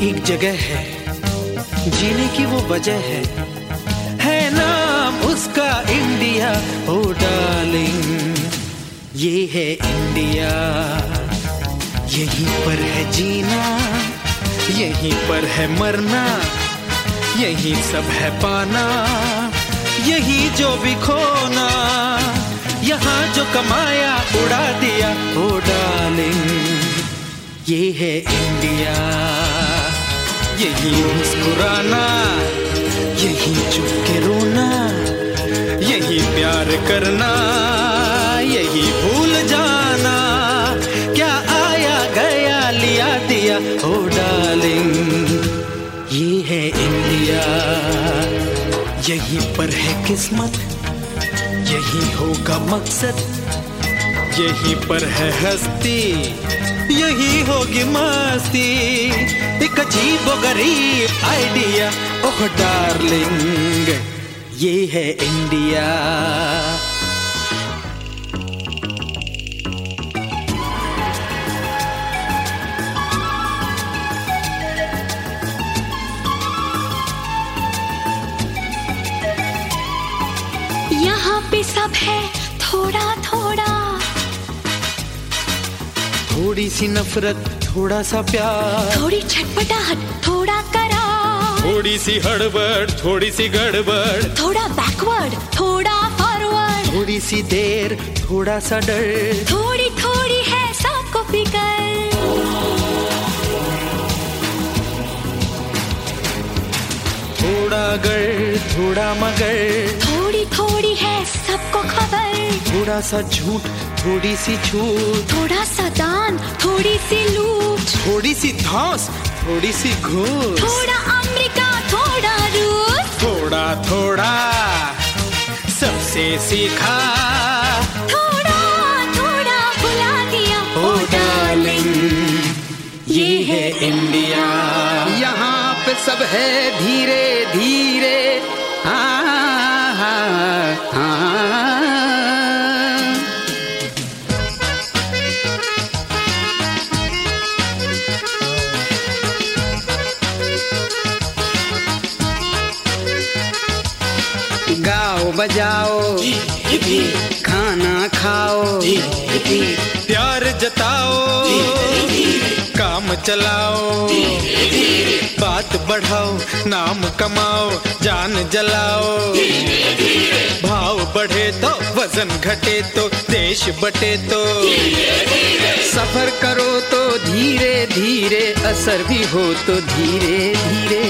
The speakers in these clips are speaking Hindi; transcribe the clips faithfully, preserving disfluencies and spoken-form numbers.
एक जगह है जीने की वो वजह है, है नाम उसका इंडिया। ओ डार्लिंग ये है इंडिया, यहीं पर है जीना, यहीं पर है मरना, यहीं सब है पाना, यही जो भी खोना, यहाँ जो कमाया उड़ा दिया। ओ डार्लिंग ये है इंडिया, यही मुस्कुराना, यही चुप के रोना, यही प्यार करना, यही भूल जाना, क्या आया गया लिया दिया। ओ डार्लिंग ये है इंडिया, यहीं पर है किस्मत, यही होगा मकसद, यहीं पर है हस्ती, यही होगी मस्ती, एक अजीब व गरीब आइडिया। ओह डार्लिंग ये है इंडिया। यहाँ पे सब है थोड़ा थोड़ा, थोड़ी सी नफरत, थोड़ा सा प्यार, थोड़ी छटपटाहट, थोड़ा करार, थोड़ी सी हड़बड़, थोड़ी सी गड़बड़, थोड़ा बैकवर्ड, थोड़ा फॉरवर्ड, थोड़ी सी देर, थोड़ा सा डर, थोड़ी थोड़ी है सबको फिकर, थोड़ा गर, थोड़ा मगर, थोड़ी थोड़ी है सबको खबर, थोड़ा सा झूठ, थोड़ी सी छूट, थोड़ा सा दान, थोड़ी सी लूट, थोड़ी सी धौंस, थोड़ी सी घूस, थोड़ा अमेरिका, थोड़ा रूस, थोड़ा थोड़ा सबसे सीखा, थोड़ा थोड़ा भुला दिया। ओ डार्लिंग ये है इंडिया, यहाँ पे सब है धीरे धीरे। हाँ हाँ हाँ गाओ बजाओ, खाना खाओ, प्यार जताओ, काम चलाओ, बात बढ़ाओ, नाम कमाओ, जान जलाओ, भाव बढ़े तो वजन घटे तो देश बटे तो, सफर करो तो धीरे धीरे, असर भी हो तो धीरे धीरे,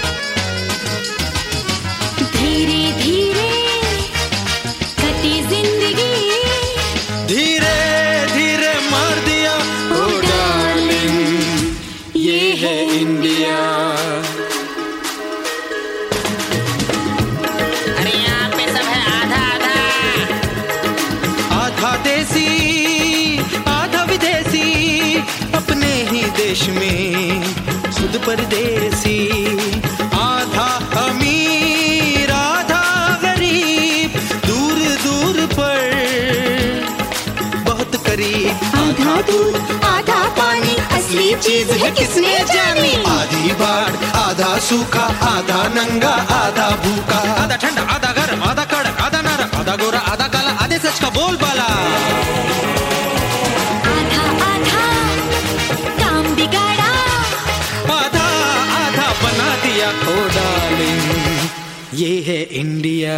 धीरे धीरे कटी जिंदगी, धीरे धीरे मार दिया। ओ डार्लिंग ये है इंडिया। अरे यहाँ पे सब है आधा आधा, आधा देसी आधा विदेशी, अपने ही देश में खुद परदेसी, आधा अमीर आधा गरीब, दूर दूर पर बहुत करीब, आधा दूध आधा पानी, असली चीज है किसने जानी, आधी बाढ़ आधा सूखा, आधा नंगा आधा भूखा, आधा ठंडा आधा गर्म, आधा कड़क आधा नरम, आधा गोरा आधा काला, आधे सच का बोल बाला, आधा आधा काम बिगाड़ा, आधा आधा बना दिया। ओ डार्लिंग ये है इंडिया।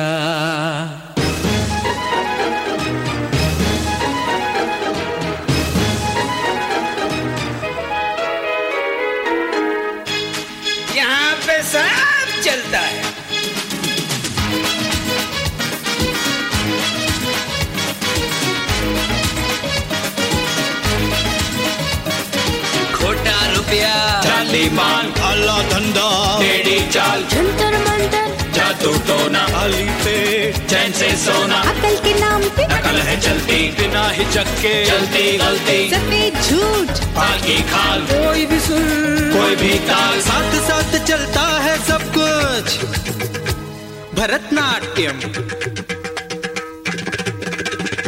यहाँ पे सब चलता है। खोटा रुपया, जाली माल, काला धंधा, टेढ़ी चाल, जंतर मंतर, जादू टोना, खाली पेट, चैन से सोना, अकल के नाम पे नकल है चलती, बिना हिचक के चलती गलती, सफेद झूठ, बाकी खाल, कोई भी सुन, कोई भी ताल, साथ साथ चलता है सब कुछ, भरतनाट्यम,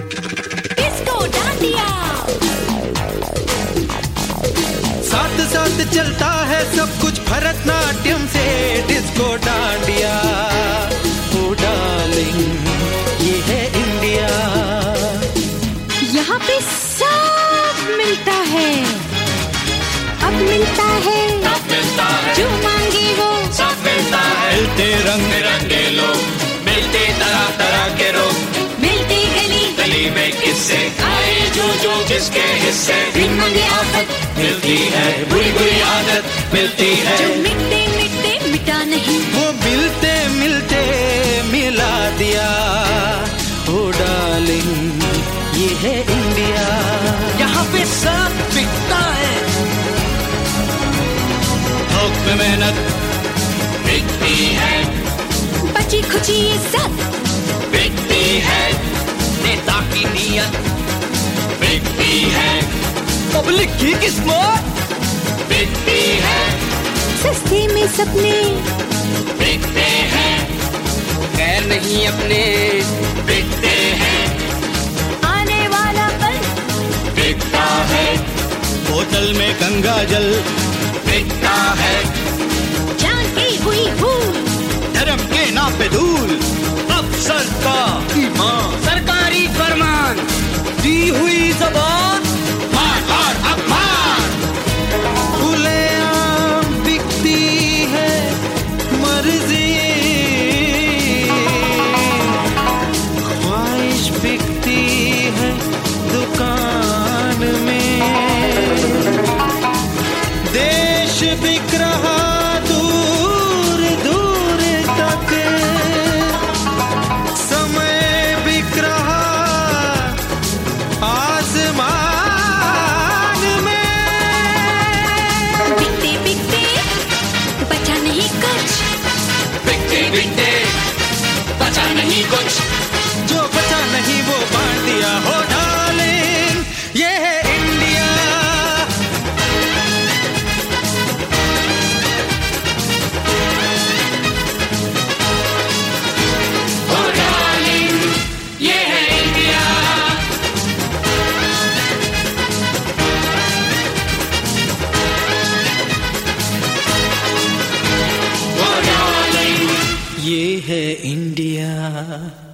डिस्को डांडिया, साथ साथ साथ चलता है सब कुछ भरतनाट्यम से डिस्को डांडिया। ओ डार्लिंग ये है इंडिया। यहाँ पे सब मिलता है, अब मिलता है, सब मिलता है, जो मांगे वो सब मिलता है। मिलते रंग बिरंगे लोग, मिलते तरह तरह के लोग, मिलते गली गली में किससे आए जो जो जिसके हिस्से। बिन मांगे आफत मिलती है, बुरी बुरी आदत मिलती है, जो मिटते मिटते मिटा नहीं, वो मिलते मिलते मिला दिया। ओ डार्लिंग ये है इंडिया। यहाँ पे सब बिकता है, थोक में मेहनत बिकती है, बची खुची इज्जत बिकती है, नेता की नीयत बिकती है, पब्लिक की किस्मत बिकती है, सस्ते में सपने बिकते हैं, गैर नहीं अपने बिकते हैं, आने वाला पल बिकता है, बोतल में गंगा जल बिकता है, जान की हुई भूल धर्म के नाम पे धूल, अफसर का ईमान, सरकारी फरमान, दी हुई जबान, मार और अपमान। खुलेआम बिकती है मर्जी, ख्वाहिश बिकती है दुकान में, देश बिक रहा दूर दूर तक, समय बिक रहा आसमान में। बिकते बिकते बचा नहीं कुछ, बिकते बिकते बचा नहीं कुछ, जो बचा नहीं वो बांट दिया। हो डार्लिंग ये है इंडिया। ओ डार्लिंग ये है इंडिया। ओ डार्लिंग ये है इंडिया।